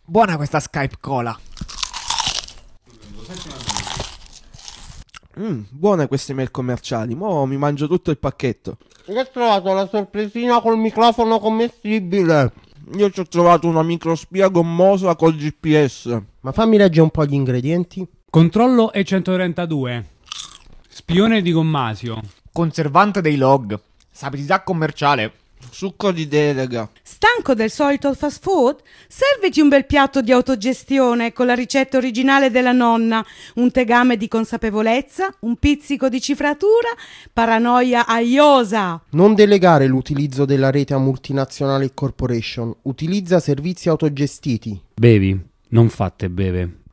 Buona questa Skype Cola. Buone queste mail commerciali. Mo' mi mangio tutto il pacchetto. Io ho trovato la sorpresina col microfono commestibile. Io ci ho trovato una microspia gommosa col GPS. Ma fammi leggere un po' gli ingredienti. Controllo E132. Spione di Gommasio. Conservante dei log. Sapidità commerciale. Succo di delega. Stanco del solito fast food? Serviti un bel piatto di autogestione con la ricetta originale della nonna, un tegame di consapevolezza, un pizzico di cifratura, paranoia aiosa. Non delegare l'utilizzo della rete a multinazionali e corporation. Utilizza servizi autogestiti. Bevi, non fatte beve.